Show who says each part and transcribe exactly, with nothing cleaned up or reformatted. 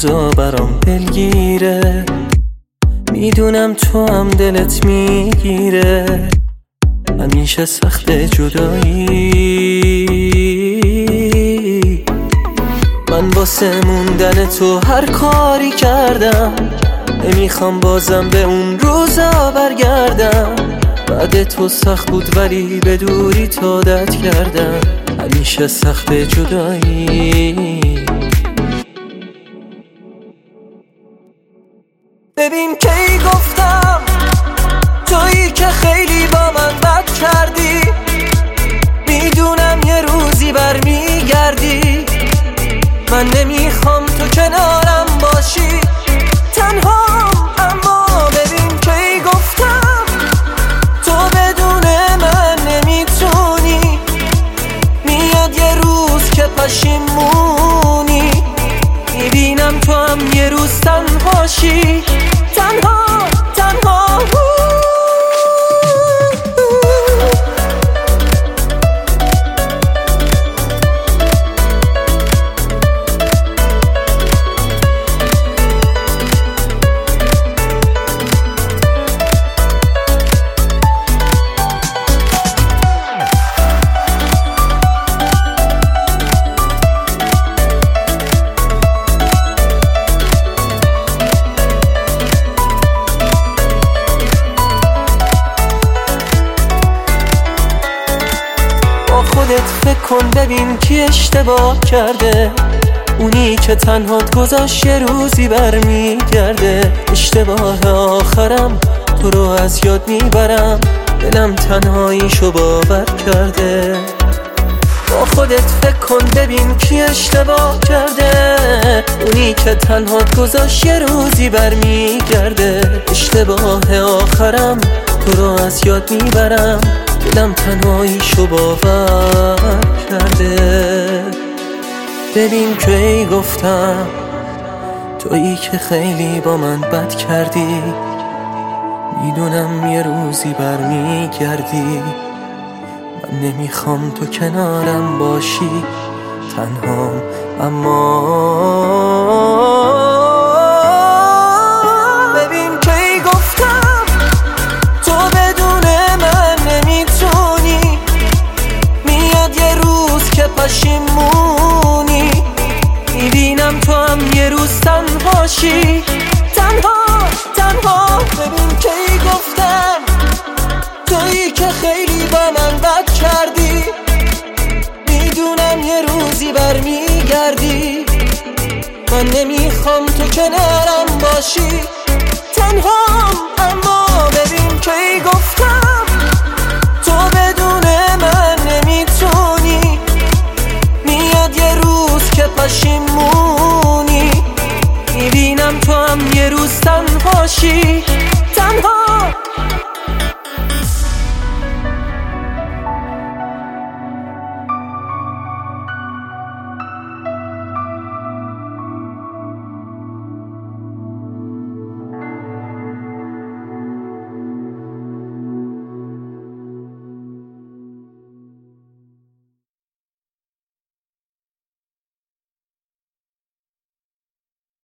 Speaker 1: روزا برام دلگیره، میدونم تو هم دلت میگیره، همیشه سخت جدایی. من واسه موندن تو هر کاری کردم، نمیخوام بازم به اون روزا برگردم. بعد تو سخت بود ولی به دوری تو عادت کردم، همیشه سخت جدایی. ببین کی گفتم تویی که خیلی با من بد کردی، میدونم یه روزی برمیگردی. من نمیخوام تو کنارم باشی تنها، اما ببین کی گفتم تو بدون من نمیتونی. میاد یه روز که پشیمونی، میبینم تو هم یه روز تنهاشی، تنها تنها. خودت فکر کن ببین کی اشتباه کرده، اونی که تنهات گذاشت یه روزی برمیگرده. اشتباه آخرم تو رو از یاد میبرم، دلم تنهاییشو باور کرده. با خودت فکر کن ببین کی اشتباه کرده، اونی که تنهات گذاشت یه روزی برمیگرده. اشتباه آخرم تو رو از یاد میبرم، دلم تنهاییشو باور کرده. ببین کی گفتم تویی که خیلی با من بد کردی، میدونم یه روزی برمیگردی. من نمیخوام تو کنارم باشی تنهام، اما ببین کی گفتم تو بدون من نمیتونی. میاد یه روز که پشیمونی، میبینم تو هم یه روز تنهاشی، تنها تنها. ببین کی گفتم تویی که خیلی با من بد کردی، میدونم یه روزی برمیگردی. من نمیخوام تو کنارم باشی تنها، اما ببین کی گفتم